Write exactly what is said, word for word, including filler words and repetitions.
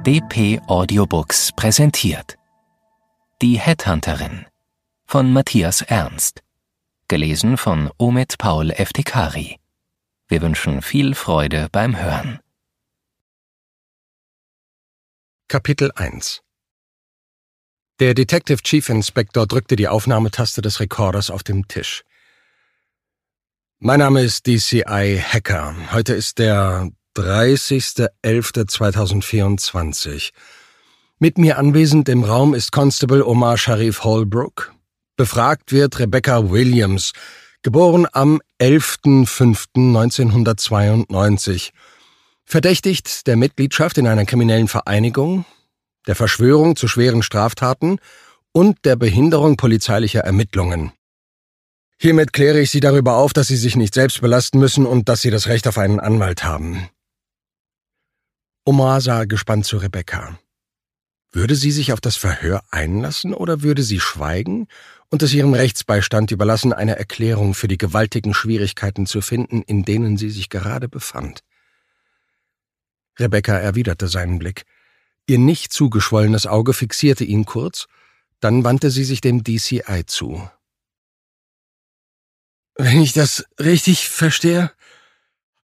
D P Audiobooks präsentiert Die Headhunterin von Matthias Ernst, gelesen von Omid Paul Eftekhari. Wir wünschen viel Freude beim Hören. Kapitel eins. Der Detective Chief Inspector drückte die Aufnahmetaste des Rekorders auf dem Tisch. Mein Name ist D C I Hacker. Heute ist der dreißigster elfter zweitausendvierundzwanzig. Mit mir anwesend im Raum ist Constable Omar Sharif Holbrook. Befragt wird Rebecca Williams, geboren am elfter fünfter neunzehnhundertzweiundneunzig. Verdächtigt der Mitgliedschaft in einer kriminellen Vereinigung, der Verschwörung zu schweren Straftaten und der Behinderung polizeilicher Ermittlungen. Hiermit kläre ich Sie darüber auf, dass Sie sich nicht selbst belasten müssen und dass Sie das Recht auf einen Anwalt haben. Omar sah gespannt zu Rebecca. Würde sie sich auf das Verhör einlassen oder würde sie schweigen und es ihrem Rechtsbeistand überlassen, eine Erklärung für die gewaltigen Schwierigkeiten zu finden, in denen sie sich gerade befand? Rebecca erwiderte seinen Blick. Ihr nicht zugeschwollenes Auge fixierte ihn kurz, dann wandte sie sich dem D C I zu. »Wenn ich das richtig verstehe«,